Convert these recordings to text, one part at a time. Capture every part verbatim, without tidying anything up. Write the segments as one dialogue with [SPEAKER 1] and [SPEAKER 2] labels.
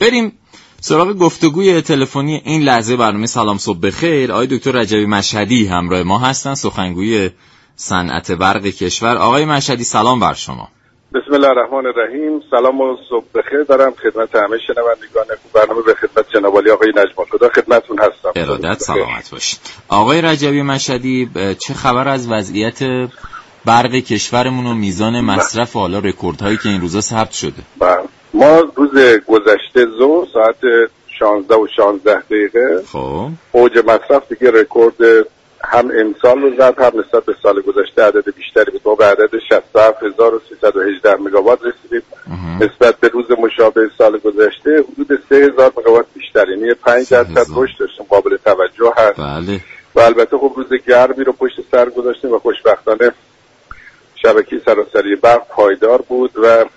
[SPEAKER 1] بریم سراغ گفتگوی تلفنی این لحظه برنامه سلام صبح بخیر. آقای دکتر رجبی مشهدی همراه ما هستن، سخنگوی صنعت برق کشور. آقای مشهدی سلام بر شما.
[SPEAKER 2] بسم الله الرحمن الرحیم. سلام و صبح بخیر دارم خدمت همه شنوندگان برنامه. به خدمت جناب عالی آقای نجم خدا خدمتتون هستم.
[SPEAKER 1] ارادت سلامت باشید. آقای رجبی مشهدی، چه خبر از وضعیت برق کشورمون و میزان مصرف و حالا رکوردهایی که این روزا ثبت شده؟
[SPEAKER 2] بله، ما روز گذشته ظهر ساعت شانزده و شانزده دقیقه
[SPEAKER 1] خب
[SPEAKER 2] اوج مصرف دیگه رکورد هم امسال رو زد، هم نسبت به سال گذشته عدد بیشتری بود. ما به عدد شصت و هفت هزار و سیصد و هجده مگاوات رسیدیم. نسبت به روز مشابه سال گذشته حدود سه هزار مگاوات بیشتر، یعنی پنج درصد رشد داشتیم، قابل توجه هست.
[SPEAKER 1] بله.
[SPEAKER 2] و البته خب روز گرمی رو پشت سر گذاشتیم و خوشبختانه شبکه سراسری برق پایدار بود و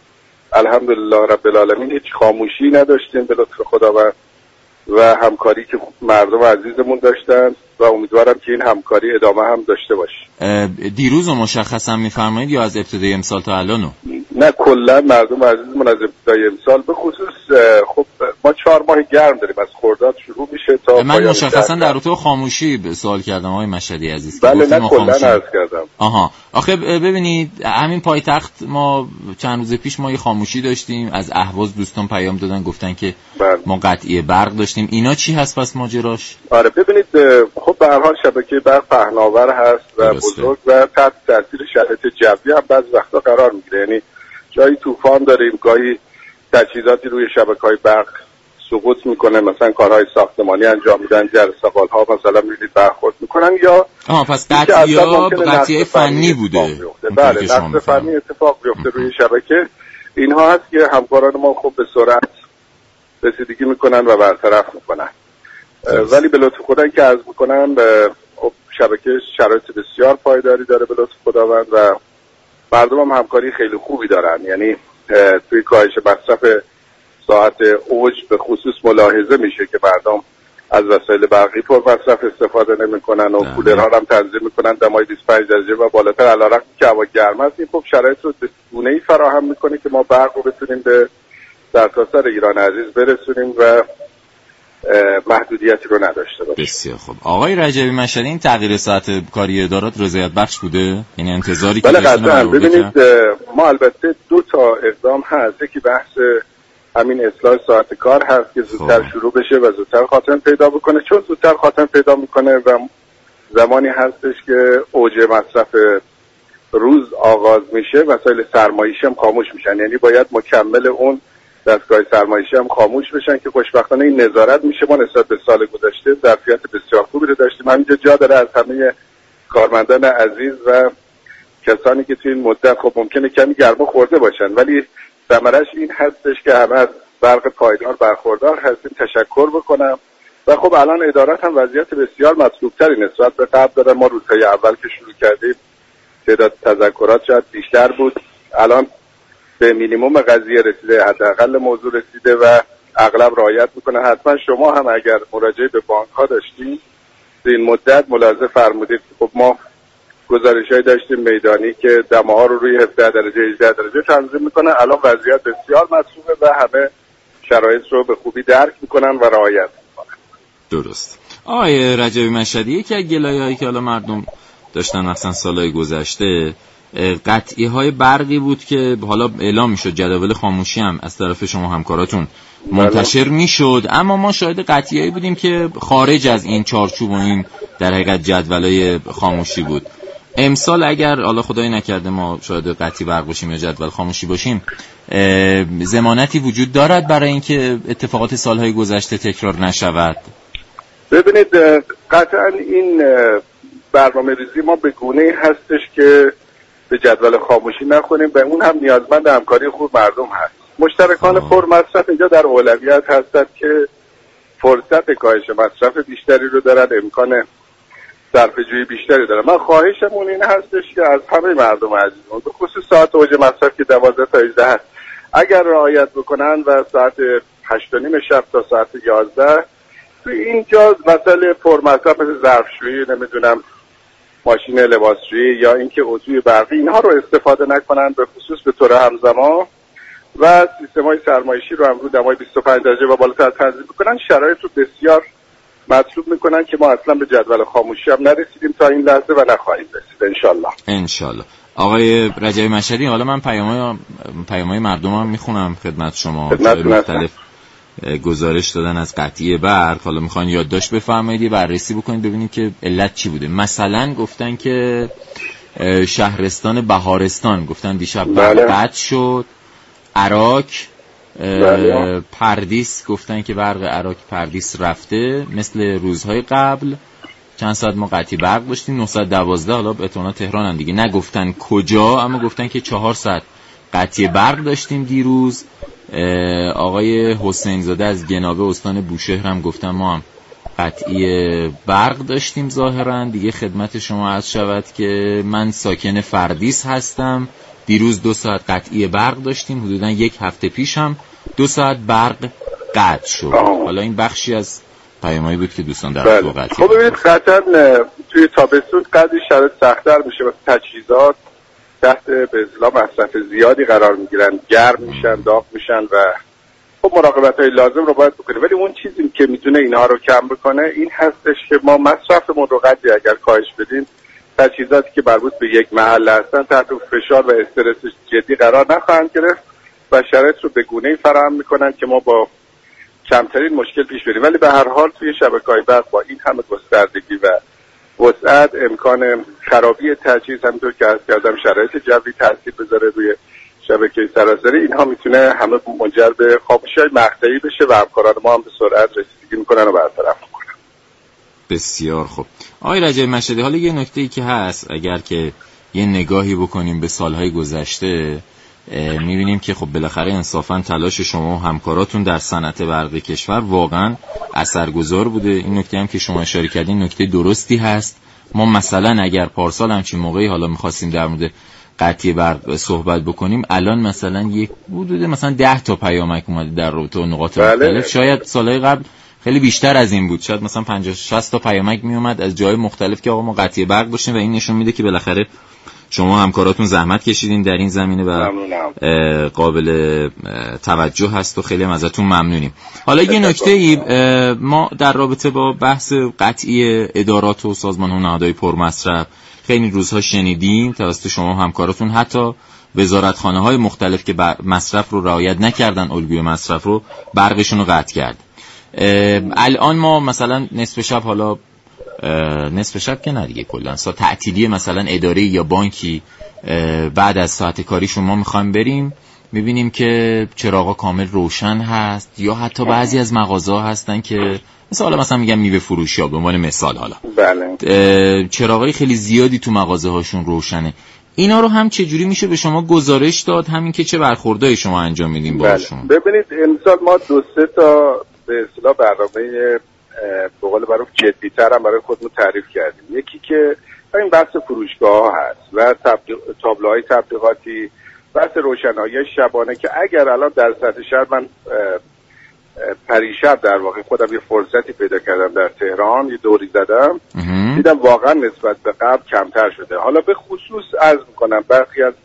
[SPEAKER 2] الحمدلله رب العالمین هیچ خاموشی نداشتیم به لطف خداوند و همکاری که مردم عزیزمون داشتن و امیدوارم که این همکاری ادامه هم داشته باشه.
[SPEAKER 1] دیروز رو مشخصا میفرمایید یا از ابتدای امسال تا الانو؟
[SPEAKER 2] نه کلا مردم عزیزمون از ابتدای امسال به خصوص خب ما چهار ماه گرم داریم، از خرداد شروع میشه تا
[SPEAKER 1] من مشخصا در رابطه با خاموشی سوال کردم آقای مشهدی عزیز.
[SPEAKER 2] بله نه کلا عرض کردم.
[SPEAKER 1] آها آخه ببینید همین پایتخت ما چند روز پیش ما یه خاموشی داشتیم، از اهواز دوستان پیام دادن گفتن که بله. ما قطعی برق داشتیم. اینا چی هست پس ماجراش؟
[SPEAKER 2] آره ببینید خب به هر حال شبکه برق پهناور هست و درسته. بزرگ و تحت تاثیر شرایط جوی هم بعضی وقتا قرار میگیره، یعنی جایی طوفان داریم، گاهی تجهیزاتی روی شبکه‌های برق سقوط میکنه، مثلا کارهای ساختمانی انجام میدن، جرثقال‌ها مثلا میبینید برخورد میکنن یا
[SPEAKER 1] آها پس قطعی‌ها قطعیه فنی بوده.
[SPEAKER 2] بله نقص فنی اتفاق بیفته روی شبکه. اینها هست که همکاران ما خب به سرعت رسیدگی میکنن و برطرف میکنن. ولی به لطف خدا که عرض میکنم خب شبکه شرایط بسیار پایداری داره به لطف خداوند و مردم هم همکاری خیلی خوبی دارن، یعنی توی کاهش مصرف ساعت اوج به خصوص ملاحظه میشه که مردم از وسایل برقی پر مصرف استفاده نمیکنن و کولرها هم تنظیم میکنن دمای بیست و پنج درجه و بالاتر، علیرغم که هوا گرم است. این خب شرایط رو به گونه‌ای فراهم میکنه که ما برق رو بتونیم به سرتاسر ایران عزیز برسونیم و محدودیتی رو نداشته باشه.
[SPEAKER 1] بسیار خوب. آقای رجبی مشهدی، این تغییر ساعت کاری ادارات رضایت بخش بوده؟ یعنی انتظاری که
[SPEAKER 2] بله قطعاً. ببینید ما البته دو تا اقدام هست، یکی بحث همین اصلاح ساعت کار هست که زودتر شروع بشه و زودتر خاتمه پیدا بکنه، چون زودتر خاتمه پیدا میکنه و زمانی هستش که اوج مصرف روز آغاز میشه وسایل سرمایشی هم خاموش میشن، یعنی باید مکمل اون دستگاه سرمایشی هم خاموش بشن که خوشبختانه این نظارت میشه. ما نسبت به سال گذشته ظرفیت بسیار خوبی رو داشتیم. همینجا جا داره از همه کارمندان عزیز و کسانی که توی این مدت خب ممکنه کمی گرما خورده باشن ولی ثمرش این هستش که همه از برق پایدار برخوردار هستیم، تشکر بکنم. و خب الان ادارات هم وضعیت بسیار مطلوبتری نسبت به قبل داره. ما روزهای اول که شروع کردیم تعداد تذکرات شاید بیشتر بود، الان به مینیمم قضیه رسیده، حداقل موضوع رسیده و اغلب رعایت میکنه. حتما شما هم اگر مراجعه به بانک ها داشتین این مدت ملاحظه فرمودید خب ما گزارش‌های داشتیم میدانی که دماها رو روی هفده درجه هجده درجه تنظیم میکنه. الان وضعیت بسیار مطلوبه و همه شرایط رو به خوبی درک میکنن و رعایت میکنن.
[SPEAKER 1] درست. آقای رجبی مشهدی، یکی از گلایه‌هایی که حالا مردم داشتن مثلا سالهای گذشته قطعی های برقی بود که حالا اعلام میشد، جدول خاموشی هم از طرف شما همکاراتون منتشر میشد، اما ما شاهد قطعیایی بودیم که خارج از این چارچوب و این در حقیقت جدولای خاموشی بود. امسال اگر حالا خدای نکرده ما شاهد قطعی برق باشیم یا جدول خاموشی باشیم، ضمانتی وجود دارد برای اینکه اتفاقات سالهای گذشته تکرار نشود؟
[SPEAKER 2] ببینید قطعا این برنامه ریزی ما به گونه‌ای هستش که به جدول خاموشی نخونیم، به اون هم نیازمند همکاری خوب مردم هست. مشترکان پر مصرف اینجا در اولویت هستند که فرصت کاهش مصرف بیشتری رو دارن، امکان صرفه‌جویی بیشتری دارن. من خواهشمون این هستش که از همه مردم عزیزمون به خصوص ساعت اوج مصرف که دوازده تا هجده هست اگر رعایت بکنن و ساعت هشت و نیم شب تا ساعت یازده توی اینجا مسئله پر مصرف مثل ظرفشویی، نمیدونم ماشین لباسشویی یا اینکه اتوی برقی، اینها رو استفاده نکنن به خصوص به طور همزمان و سیستم‌های سرمایشی رو هم رو دمای بیست و پنج درجه و بالاتر تنظیم می‌کنن. شرایط رو بسیار مطلوب می‌کنن که ما اصلا به جدول خاموشی هم نرسیدیم تا این لحظه و نخواهیم رسید انشالله.
[SPEAKER 1] انشالله. آقای رجبی مشهدی، حالا من پیام‌های پیام‌های مردم هم میخونم خدمت شما. مختلف گزارش دادن از قطعی برق. حالا میخوان یادداشت بفرمایید، یه بررسی بکنید ببینید که علت چی بوده. مثلا گفتن که شهرستان بهارستان گفتن دیشب برق قطع شد. عراق پردیس گفتن که برق عراق پردیس رفته مثل روزهای قبل. چند ساعت ما قطعی برق داشتیم، نهصد و دوازده. حالا احتمالاً تهران هم دیگه نگفتن کجا، اما گفتن که چهار ساعت قطعی برق داشتیم دیروز. آقای حسین زاده از گنابه استان بوشهر هم گفتن ما هم قطعی برق داشتیم ظاهرا دیگه. خدمت شما عرض شود که من ساکن فردیس هستم، دیروز دو ساعت قطعی برق داشتیم، حدودا یک هفته پیش هم دو ساعت برق قطع شد. حالا این بخشی از پیامایی بود که دوستان در تو قطعی.
[SPEAKER 2] خب ببینید قطعا توی تابستون قدری شرایط سخت‌تر میشه و تجهیزات تحت به اصطلاح مصرف زیادی قرار میگیرن، گرم میشن، داغ میشن و خب مراقبت‌های لازم رو باید بکنیم. ولی اون چیزی که میتونه اینها رو کم بکنه این هستش که ما مصرفمون رو قدری اگر کاهش بدیم، تجهیزاتی که مربوط به یک محل هستن تحت فشار و استرس جدی قرار نخواهند گرفت و شرایط رو به گونه‌ای فراهم میکنن که ما با کمترین مشکل پیش بریم. ولی به هر حال توی شبکه‌های برق با این همه گستردگی و وسعت امکان خرابی تجهیز، همونطور که عرض کردم شرایط جوی تاثیر بذاره روی شبکه سراسری، اینها میتونه همه منجر به خاموشی‌های مقطعی بشه و همکاران ما هم به سرعت رسیدگی میکنن و برطرف میکنن.
[SPEAKER 1] بسیار خوب. آقای رجبی مشهدی، حالا یه نکته‌ای که هست، اگر که یه نگاهی بکنیم به سالهای گذشته میبینیم که خب بالاخره انصافا تلاش شما و همکاراتون در صنعت برق کشور واقعا اثرگذار بوده. این نکته هم که شما اشاره کردین نکته درستی هست. ما مثلا اگر پارسال همچین موقعی حالا میخواستیم در مورد قطعی برق صحبت بکنیم، الان مثلا یک حدود مثلا ده تا پیامک اومده در رابطه با نقاط
[SPEAKER 2] بله.
[SPEAKER 1] مختلف. شاید سالهای قبل خیلی بیشتر از این بود، شاید مثلا پنجاه شصت تا پیامک می اومد از جای مختلف که آقا ما قطعی برق داشتیم و این نشون میده که بالاخره شما همکاراتون زحمت کشیدین در این زمینه و قابل توجه هست و خیلی هم ازتون ممنونیم. حالا یه نکته ای ما در رابطه با بحث قطعی ادارات و سازمان و نهادهای پرمصرف خیلی روزها شنیدیم توسط شما همکاراتون، حتی وزارتخانه‌های مختلف که مصرف رو رعایت نکردن، الگوی مصرف رو، برقشون رو قطع کرد. الان ما مثلا نصف شب، حالا نصف شب که نه دیگه، کلا ساعت تعطیلی مثلا اداره یا بانکی بعد از ساعت کاریشون ما میخوایم بریم، میبینیم که چراغا کامل روشن هست، یا حتی بعضی از مغازه‌ها هستن که مثلا حالا مثلا میگم میوه فروشی ها به عنوان مثال، حالا
[SPEAKER 2] بله
[SPEAKER 1] چراغای خیلی زیادی تو مغازه هاشون روشنه. اینا رو هم چه جوری میشه به شما گزارش داد، همین که چه برخوردایی شما انجام میدین باشون؟
[SPEAKER 2] بله. ببینید امسال ما دو سه تا به اصطلاح برنامه به قول معروف جدی‌تر هم برای خودمون تعریف کردیم. یکی که این بحث فروشگاه ها هست و تابلوهای تبلیغاتی، بحث روشنایی شبانه که اگر الان در سطح شهر، من پریشب در واقع خودم یه فرصتی پیدا کردم در تهران، یه دوری زدم، دیدم واقعا نسبت به قبل کمتر شده. حالا به خصوص عرض میکنم برخی از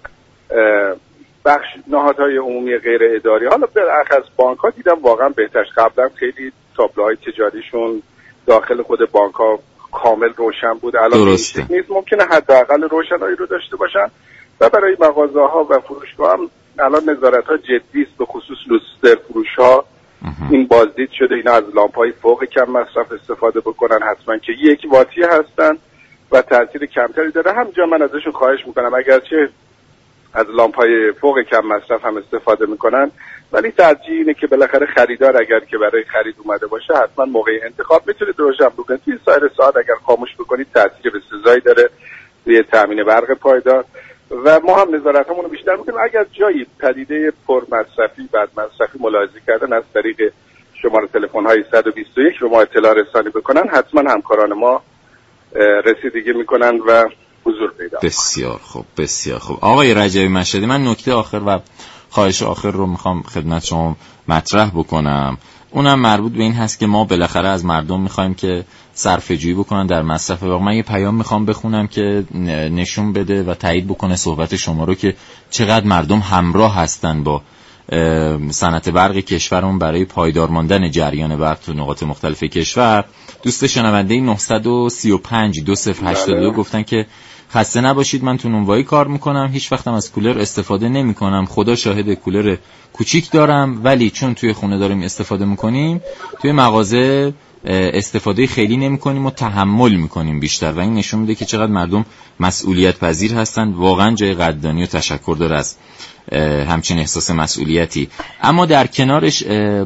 [SPEAKER 2] بخش نهادهای عمومی غیر اداری، حالا برخلاف بانک ها دیدم واقعا بهتر. قبلا خیلی تابلوهای تجاریشون داخل خود بانک ها کامل روشن بود، الان
[SPEAKER 1] درسته
[SPEAKER 2] نیست. ممکنه حداقل روشنایی رو داشته باشن و برای مغازه ها و فروشگاه هم الان نظارت ها جدی است، به خصوص لوستر فروش ها این بازدید شده اینا از لامپ های فوق کم مصرف استفاده بکنن، حتما که یک واتی هستن و تاثیر کمتری داره. همینجا من ازشون خواهش میکنم اگرچه از لامپ های فوق کم مصرف هم استفاده میکنن، ولی ترجیح اینه که بالاخره خریدار اگر که برای خرید اومده باشه حتما موقع انتخاب میتونید روشن بکنید. توی سایر ساعت اگر خاموش بکنید تاثیر بسزایی داره روی تامین برق پایدار و ما هم نظارتمون رو بیشتر میکنیم. اگر جایی پدیده پر مصرفی بعد مصرفی ملاحظه کردن از طریق شماره تلفن های صد و بیست و یک به ما اطلاع رسانی بکنن، حتما همکاران ما رسیدگی میکنن و حضور پیدا.
[SPEAKER 1] بسیار خوب، بسیار خوب. آقای رجبی مشهدی، من نکته آخر و خواهش آخر رو میخوام خدمت شما مطرح بکنم. اونم مربوط به این هست که ما بالاخره از مردم میخوایم که صرفه‌جویی بکنن در مصرف برق. من یه پیام میخوام بخونم که نشون بده و تایید بکنه صحبت شما رو که چقدر مردم همراه هستن با صنعت برق کشورمون برای پایدار ماندن جریان برق تو نقاط مختلف کشور. دوست شنونده نه سه پنج دو صفر هشت دو گفتن که خسته نباشید، من تو نونوایی کار میکنم، هیچ وقتم از کولر استفاده نمیکنم، خدا شاهد کولر کوچیک دارم، ولی چون توی خونه داریم استفاده میکنیم توی مغازه استفاده خیلی نمی‌کنیم و تحمل می‌کنیم بیشتر، و این نشون میده که چقدر مردم مسئولیت پذیر هستن. واقعا جای قدردانی و تشکر داره از همچین احساس مسئولیتی. اما در کنارش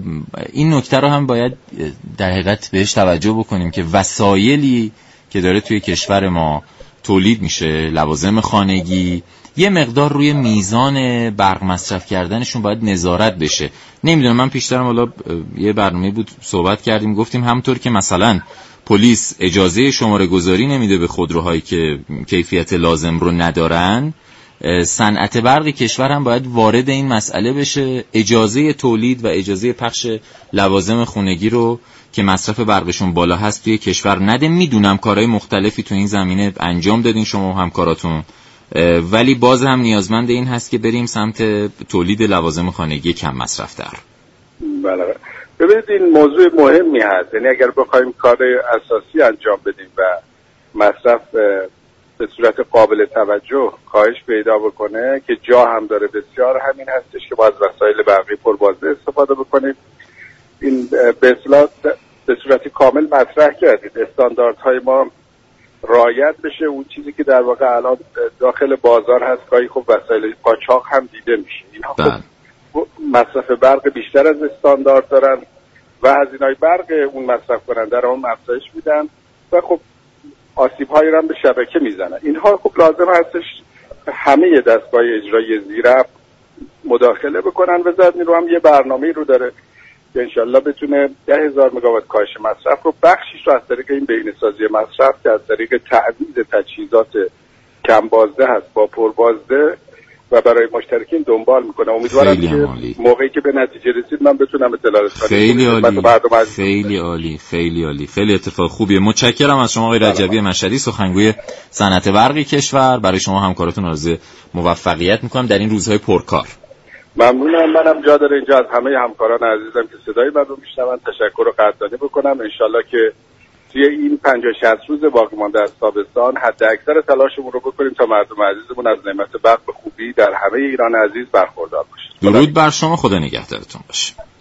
[SPEAKER 1] این نکته رو هم باید در حقیقت بهش توجه بکنیم که وسایلی که داره توی کشور ما تولید میشه، لوازم خانگی، یه مقدار روی میزان برق مصرف کردنشون باید نظارت بشه. نمیدونم، من پیشترم حالا یه برنامه بود صحبت کردیم، گفتیم همونطور که مثلا پلیس اجازه شماره گذاری نمیده به خودروهایی که کیفیت لازم رو ندارن، صنعت برق کشور هم باید وارد این مسئله بشه، اجازه تولید و اجازه پخش لوازم خانگی رو که مصرف برقشون بالا هست توی کشور نده. میدونم کارهای مختلفی تو این زمینه انجام دادین شما و همکاراتون، ولی باز هم نیازمند این هست که بریم سمت تولید لوازم خانگی کم مصرف تر.
[SPEAKER 2] بله، ببینید این موضوع مهمی هست، یعنی اگر بخوایم کار اساسی انجام بدیم و مصرف به صورت قابل توجه کاهش پیدا بکنه که جا هم داره بسیار، همین هستش که باز وسایل برقی پربازده استفاده بکنیم. این به اصطلاح به صورت کامل مطرح کردید، استانداردهای ما رعایت بشه. اون چیزی که در واقع الان داخل بازار هست گاهی خب وسایل قاچاق هم دیده میشه، اینها خب مصرف برق بیشتر از استاندارد دارن و هزینه‌های برق اون مصرف کننده رو هم افزایش میدن و خب آسیب‌هایی رو هم به شبکه میزنن. اینها خب لازم هستش همه دستگاه اجرایی زیرا مداخله بکنن. وزارت نیرو هم یه برنامه‌ای رو داره که انشالله بتونه ده هزار مگاوات کاهش مصرف رو بخشیش رو از طریق این بهینه‌سازی مصرف که از طریق تعویض تجهیزات کم بازده هست با پربازده و برای مشترکین دنبال میکنه. امیدوارم که موقعی که به نتیجه رسید من بتونم اطلاع رسانی.
[SPEAKER 1] خیلی عالی، خیلی عالی، خیلی عالی، خیلی اتفاق خوبیه. متشکرم از شما آقای رجبی مشهدی، سخنگوی صنعت برق کشور. برای شما همکاراتون آرزوی موفقیت میکنم در این روزهای پرکار.
[SPEAKER 2] ممنونم. منم جا داره اینجا از همه همکاران عزیزم که صدای من رو میشنون تشکر و قدردانی بکنم. انشالله که توی این پنجاه شصت روز باقی مانده از تابستان حد اکثر تلاشمون رو بکنیم تا مردم عزیزمون از نعمت برق به خوبی در همه ایران عزیز برخوردار باشن.
[SPEAKER 1] درود بر شما، خدا نگهدارتون باشه.